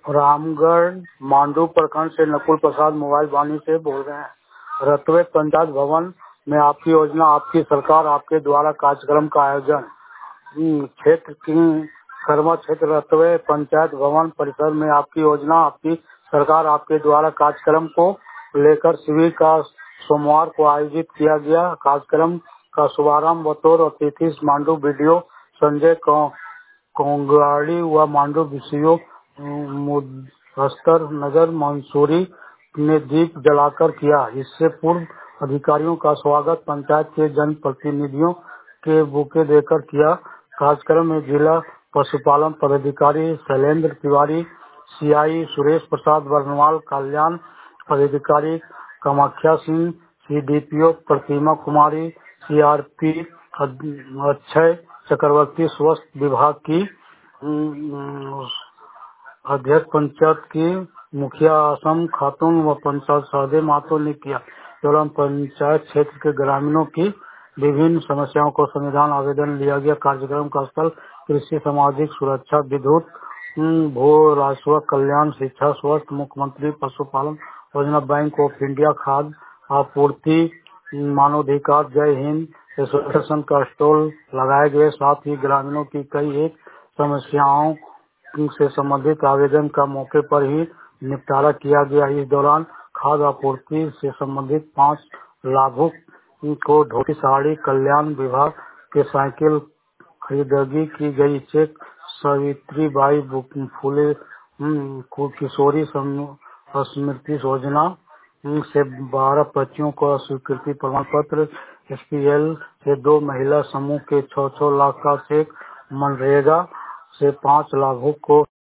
रामगढ़ मांडू प्रखंड से नकुल प्रसाद मोबाइल वाणी से बोल रहे हैं। रतवे पंचायत भवन में आपकी योजना, आपकी सरकार, आपके द्वारा कार्यक्रम का आयोजन। क्षेत्र की कर्मा क्षेत्र रतवे पंचायत भवन परिसर में आपकी योजना, आपकी सरकार, आपके द्वारा कार्यक्रम को लेकर शिविर का सोमवार को आयोजित किया गया। कार्यक्रम का शुभारंभ बतौर अतिथि मांडू बीडीओ संजय कोंगवाड़ी व मांडू बीसीओ मुदस्तर नगर मंसूरी ने दीप जलाकर किया। इससे पूर्व अधिकारियों का स्वागत पंचायत के जनप्रतिनिधियों के बुके देकर किया। कार्यक्रम में जिला पशुपालन पदाधिकारी शैलेंद्र तिवारी, सीआई सुरेश प्रसाद बरनवाल, कल्याण पदाधिकारी कामाख्या सिंह, सीडीपीओ प्रतिमा कुमारी, सीआरपी अक्षय चक्रवर्ती, स्वास्थ्य विभाग की अध्यक्ष, पंचायत की मुखिया आसम खातून व पंचायत सदस्य मातो ने किया। दौरान पंचायत क्षेत्र के ग्रामीणों की विभिन्न समस्याओं को समाधान आवेदन लिया गया। कार्यक्रम का स्थल कृषि, सामाजिक सुरक्षा, विद्युत, भू राजस्व, कल्याण, शिक्षा, स्वास्थ्य, मुख्यमंत्री पशुपालन योजना, बैंक ऑफ इंडिया, खाद्य आपूर्ति, मानवाधिकार, जय हिंद एसोसिएशन का स्टॉल लगाए गए। साथ ही ग्रामीणों की कई एक समस्याओं से संबंधित आवेदन का मौके पर ही निपटारा किया गया। इस दौरान खाद्य आपूर्ति से संबंधित 5 लाभुक को धोती साड़ी, कल्याण विभाग के साइकिल खरीदगी की गई। चेक सावित्रीबाई फुले किशोरी स्मृति योजना से 12 बच्चियों को स्वीकृति प्रमाण पत्र, एसपीएल से 2 महिला समूह के 6-6 लाख का चेक, मनरेगा से 5 लाभुक को